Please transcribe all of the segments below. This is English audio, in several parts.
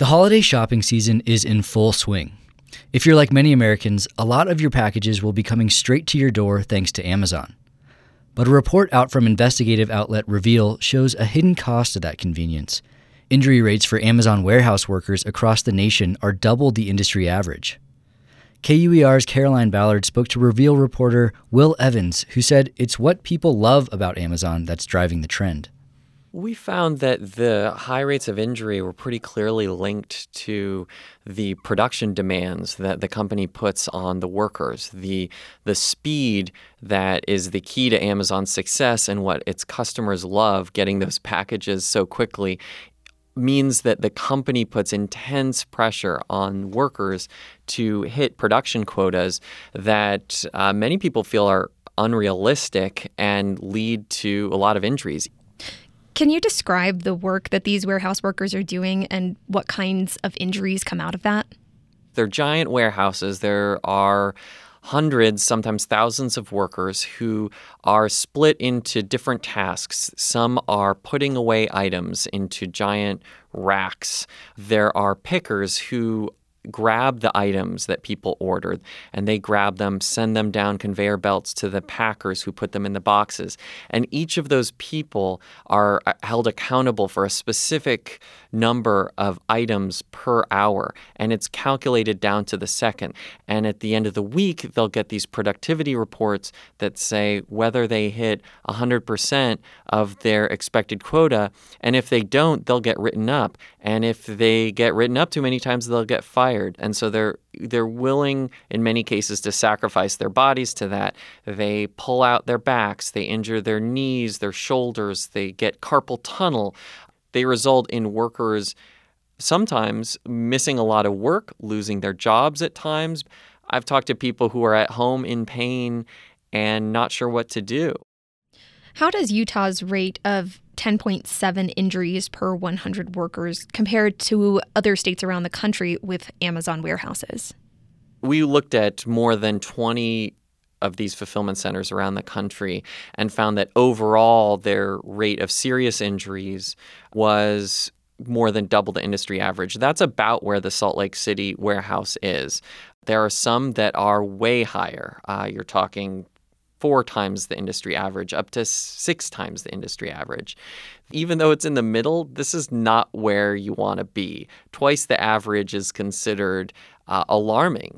The holiday shopping season is in full swing. If you're like many Americans, a lot of your packages will be coming straight to your door thanks to Amazon. But a report out from investigative outlet Reveal shows a hidden cost of that convenience. Injury rates for Amazon warehouse workers across the nation are double the industry average. KUER's Caroline Ballard spoke to Reveal reporter Will Evans, who said it's what people love about Amazon that's driving the trend. We found that the high rates of injury were pretty clearly linked to the production demands that the company puts on the workers. The speed that is the key to Amazon's success and what its customers love, getting those packages so quickly, means that the company puts intense pressure on workers to hit production quotas that many people feel are unrealistic and lead to a lot of injuries. Can you describe the work that these warehouse workers are doing and what kinds of injuries come out of that? They're giant warehouses. There are hundreds, sometimes thousands of workers who are split into different tasks. Some are putting away items into giant racks. There are pickers who grab the items that people ordered, and they grab them, send them down conveyor belts to the packers who put them in the boxes. And each of those people are held accountable for a specific number of items per hour, and it's calculated down to the second. And at the end of the week, they'll get these productivity reports that say whether they hit 100% of their expected quota, and if they don't, they'll get written up. And if they get written up too many times, they'll get fired. And so they're willing, in many cases, to sacrifice their bodies to that. They pull out their backs, they injure their knees, their shoulders, they get carpal tunnel. They result in workers sometimes missing a lot of work, losing their jobs at times. I've talked to people who are at home in pain and not sure what to do. How does Utah's rate of 10.7 injuries per 100 workers compare to other states around the country with Amazon warehouses? We looked at more than 20 of these fulfillment centers around the country and found that overall their rate of serious injuries was more than double the industry average. That's about where the Salt Lake City warehouse is. There are some that are way higher. You're talking 4 times the industry average, up to 6 times the industry average. Even though it's in the middle, this is not where you want to be. Twice the average is considered alarming.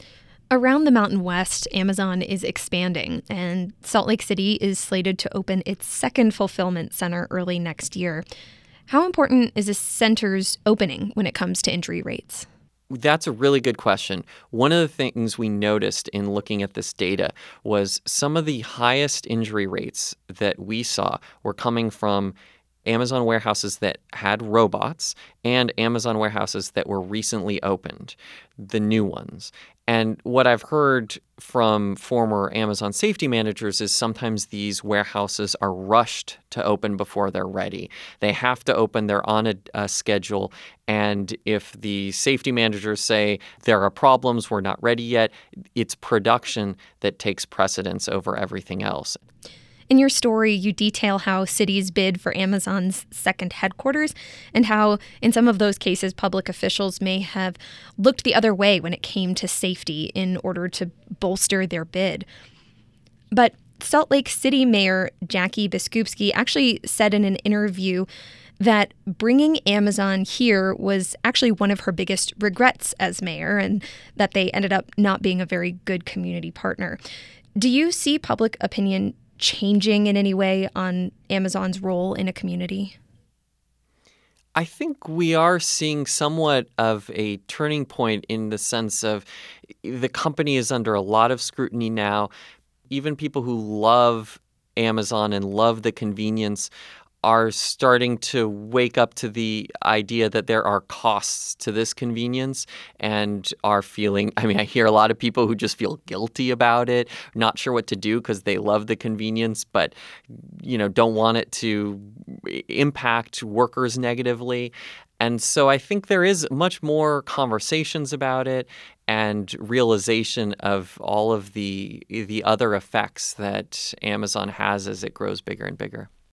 Around the Mountain West, Amazon is expanding, and Salt Lake City is slated to open its second fulfillment center early next year. How important is this center's opening when it comes to injury rates? That's a really good question. One of the things we noticed in looking at this data was some of the highest injury rates that we saw were coming from Amazon warehouses that had robots and Amazon warehouses that were recently opened, the new ones. And what I've heard from former Amazon safety managers is sometimes these warehouses are rushed to open before they're ready. They have to open, they're on a schedule, and if the safety managers say there are problems, we're not ready yet, it's production that takes precedence over everything else. In your story, you detail how cities bid for Amazon's second headquarters and how, in some of those cases, public officials may have looked the other way when it came to safety in order to bolster their bid. But Salt Lake City Mayor Jackie Biskupski actually said in an interview that bringing Amazon here was actually one of her biggest regrets as mayor and that they ended up not being a very good community partner. Do you see public opinion changing in any way on Amazon's role in a community? I think we are seeing somewhat of a turning point in the sense of the company is under a lot of scrutiny now. Even people who love Amazon and love the convenience are starting to wake up to the idea that there are costs to this convenience and are feeling, I hear a lot of people who just feel guilty about it, not sure what to do because they love the convenience, but, don't want it to impact workers negatively. And so I think there is much more conversations about it and realization of all of the other effects that Amazon has as it grows bigger and bigger.